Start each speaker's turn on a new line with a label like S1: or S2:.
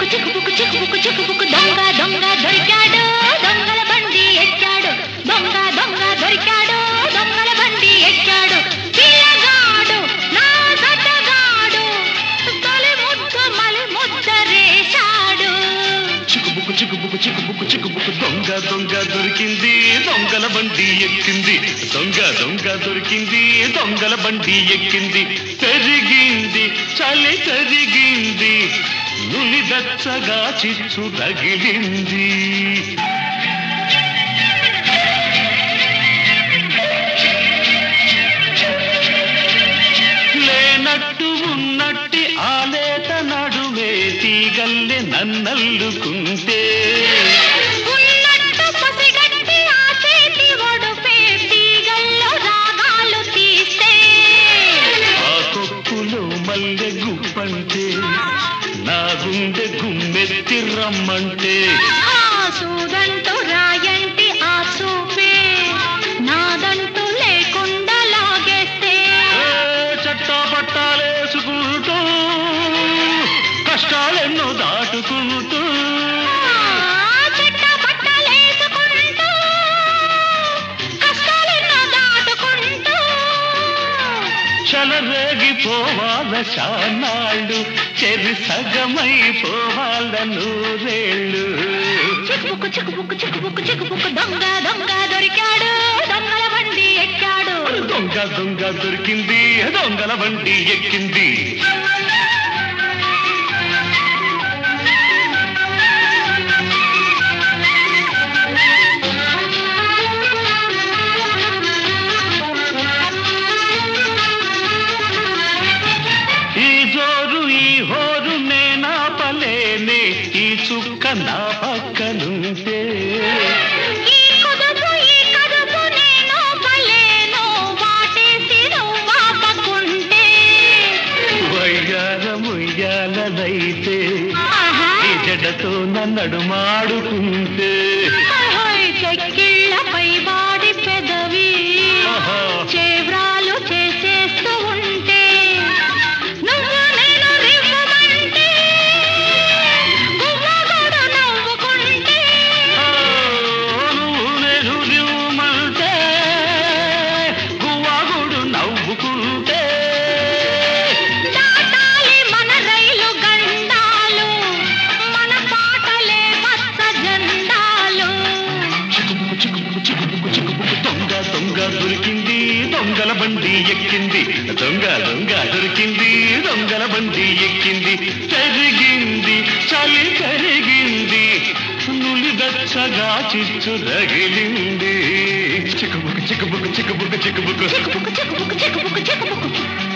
S1: చిక్కుబుక్కు దొంగ దొంగ దొరికాడు దొంగల బండి ఎక్కాడు దొంగ దొంగ దొరికాడు దొంగల బండి ఎక్కాడు పిల్లగాడు నా సతగాడు తొలి ముద్దరేశాడు
S2: చిక్కుబుక్కు దొంగ దొంగ దొరికింది దొంగల బండి ఎక్కింది దొంగ దొంగ దొరికింది దొంగల బండి ఎక్కింది పెరిగింది చలి పెరిగింది నులిదచ్చగా చిచ్చు తగిలింది లేనట్టు ఉన్నట్టి ఆలేత నడుమే తీగల్లె నన్నల్లుకుంటే
S1: ఉన్నట్టు పసిగట్టి ఆ చేతి ఒడుపే తీగల్లో రాగాలు తీస్తే
S2: ఆ కొప్పులో మల్లె గుప్పంటే నా గుండె గుమ్మెత్తి రమ్మంటే
S1: ఆ సూదంటూ రాయంటి ఆ చూపే నాదంటూ లేకుండా లాగేస్తే
S2: చట్టా పట్టాలేసుకుంటూ కష్టాలెన్నో దాటుకుంటూ
S1: చెట్ట పట్టలేసుకుంటూ కష్టాలెన్నో దాటుకుంటూ
S2: చెలరేగిపోవాల శానాళ్ళు చెరి సగమైపోవాల నూరేళ్ళు
S1: చిక్కుబుక్కు దొంగ దొంగ దొరికాడు దొంగల బండి ఎక్కాడు
S2: దొంగ దొంగ దొరికింది దొంగల బండి ఎక్కింది ఈ జోరు ఈ హోరు నేనాపలేనే ఈ చుక్క నా పక్కనుంటే
S1: ఈ కదుపు నేను పలేను వాటేసి నువ్వాపకుంటే
S2: వయ్యాలముయ్యాలైతే ఈ జడతో నన్నడుమాడుకుంటే
S1: చెక్కిళ్ళపై వాడి పెదవి చేవ్రాలు చేసేస్తూ ఉంటే నువ్వు నేను రివ్వమంటే గువ్వగూడు నవ్వుకుంటే
S2: నువ్వు నేను రివ్వమంటే గువ్వాగుడు నవ్వుకుంటే
S1: దాటాలి మన రైలు గండాలు మన పాటలే మత్స జెండాలు
S2: చిక్కుబుక్కు దొంగ దొంగ దొరికింది దొంగల బండి ఎక్కింది దొంగ దొంగ దొరికింది దొంగల బండి ఎక్కింది పెరిగింది చలి పెరిగింది నులిదచ్చగా చిచ్చు రగిలింది చిక్కుబుక్కు
S1: చిక్కుబుక్కు